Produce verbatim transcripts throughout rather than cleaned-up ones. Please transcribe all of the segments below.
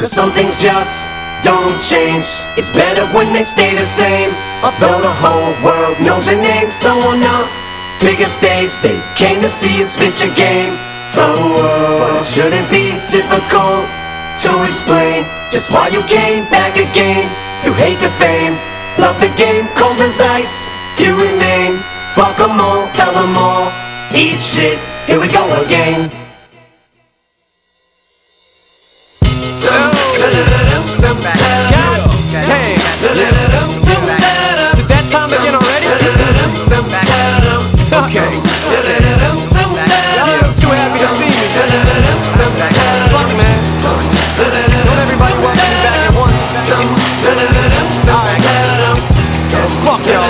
Cause some things just don't change. It's better when they stay the same. Although the whole world knows your name. So on the biggest stage they came to see you spit your game. Oh, oh, it shouldn't be difficult to explain just why you came back again. You hate the fame, love the game, cold as ice you remain. Fuck them all, tell them all, eat shit, here we go again. God damn. Is it that time again already? Okay. Y'all too happy to see me. Fuck man. Don't everybody welcome me back at once. Alright. Fuck y'all.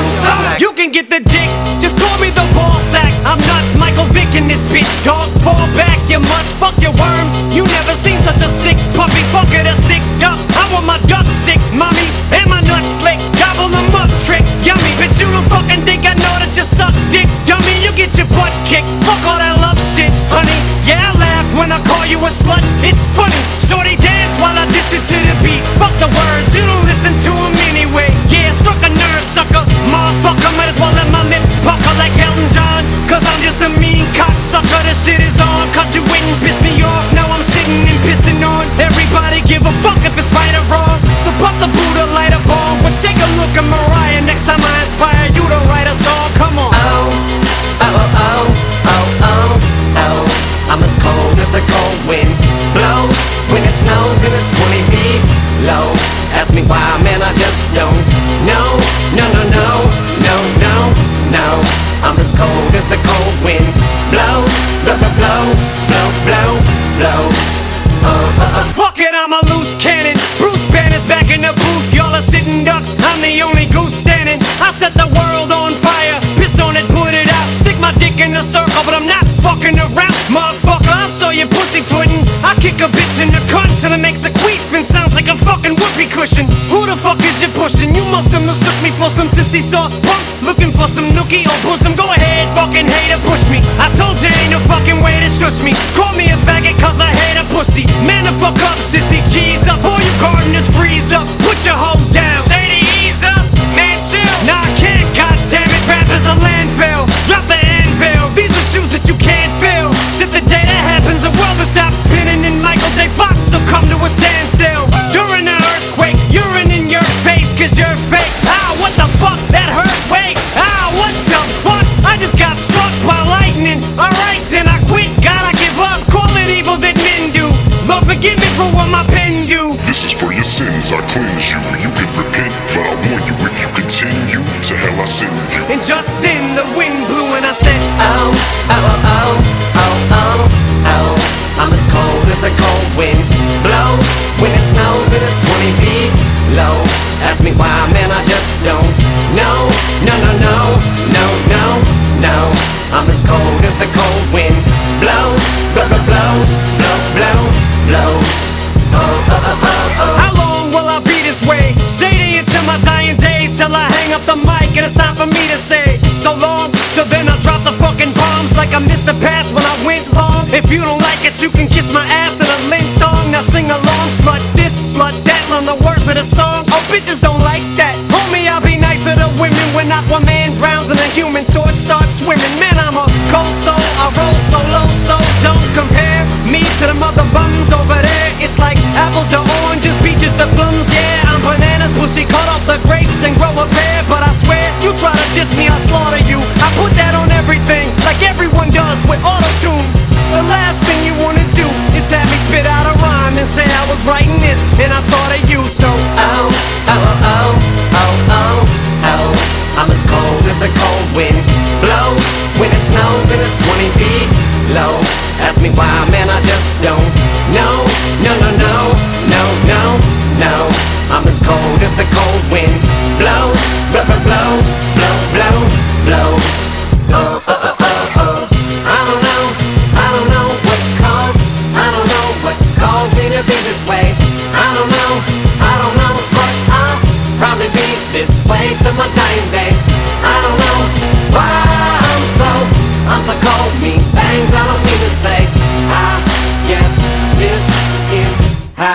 You can get the dick, just call me the ball sack. I'm nuts, Michael Vick in this bitch, dog. Fall back, you mutts, fuck your worms. You never seen such a sick puppy, fuck it, a sick duck. I want my duck sick, mommy, and my nuts slick. Gobble them up, trick, yummy. Bitch, you don't fucking think I know that you suck dick, dummy. You get your butt kicked, fuck all that love shit, honey. Yeah, I laugh when I call you a slut, it's funny. Shorty dance while I diss it to the beat. Fuck the words, you don't listen to them anyway. Yeah, struck a nerve, sucker, motherfucker. Might as well let my lips pucker like Elton John. Cause I'm just a mean cocksucker, the shit is on. Cause you wouldn't piss me off, now I'm sitting and pissing on everybody. Give a fuck if it's right or wrong. So pop the Buddha, light a bomb. But take a look at Mariah, next time I inspire you to write a song, come on. Oh, oh, oh, oh, oh, oh, oh. I'm as cold as a cold wind blows when it snows and it's twenty feet low. Ask me why, man, I just don't know. No, no, no, no, no, no. I'm as cold as the cold wind blows, blow, blow, blows, blow, blow, blows. Uh, uh, uh. Fuck it, I'm a loose cannon. Bruce Banner's back in the booth. Y'all are sitting ducks, I'm the only goose standing. I set the world on fire, piss on it, put it out. Stick my dick in a circle, but I'm not fucking around. Motherfucker, I saw you pussyfootin'. I kick a bitch in the cunt till it makes a queef and sounds like a fucking whoopee cushion. Who the fuck is you pushing? You must have mistook me for some sissy soft punk. Looking for some nookie or bosom. Go ahead, fucking hater, push me. I told you ain't no fucking way to shush me. Call me a faggot cause I hate a pussy. Man, the fuck up, sissy, cheese up. All you gardeners freeze up. Put your hoes down. Shady, ease up. Man, chill. Nah, I can't, goddammit. Rap is a landfill. Drop the anvil. These are shoes that you can't fill. Shit, the day that happens, the world will stop spinning and Michael J. Fox will come to a standstill. During the earthquake, urine in your face cause you're fake. Ah, what the fuck? That hurt, wait. Ah, what the fuck? I just got struck by lightning. Alright, then I quit. Gotta give up. Call it evil that men do. Lord, forgive me for what my pen do. This is for your sins, I cleanse you. You can repent, but I warn you, if you continue, to hell I send you. And just then the wind blew and I said, Oh, oh, oh, oh, oh, oh, oh. I'm as cold as a cold wind blows when it snows and it's twenty feet low. Ask me why, man, I just don't know. No, no, no, no, no, no. I'm as cold as the cold wind blows, blow, blow, blows, blow, blow, blows. Oh, oh, oh, oh, oh. how long will I be this way? Shady until my dying day, till I hang up the mic and it's time for me to say so long. So then I drop the fucking bombs like I missed the pass when I went long. If you don't like it, you can kiss my ass in a link thong. Now sing along, slut this, slut that, learn the words of the song. Oh, bitches don't like that. Homie, I'll be nicer to women when Aquaman drowns and a human torch starts swimming. Man, I'm a cold soul, I roll solo, so don't compare me to the mother bums over there. It's like apples to oranges, peaches to plums. Yeah, I'm bananas, pussy, cut off the grapes and grow a pear. But I swear, you try to diss me, I slaughter you. I put that on everything, like everyone does with auto-tune. The last thing you wanna do is have me spit out a rhyme and say I was writing this and I thought of you. So Oh, oh, oh, oh, oh, oh. I'm as cold as a cold wind blows when it snows and it's twenty feet low. Ask me why, man, I just don't know. No, no, no, no, no, no. I'm as cold as the cold wind blows, blow, blow, blows, blow, blow, blows. Oh, oh, oh, oh, oh. I don't know, I don't know what caused, I don't know what caused me to be this way. I don't know, I don't know, but I'll probably be this way till my dying day. I don't know why I'm so, I'm so cold, mean things I don't mean to say. I guess this is how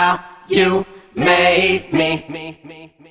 You made me.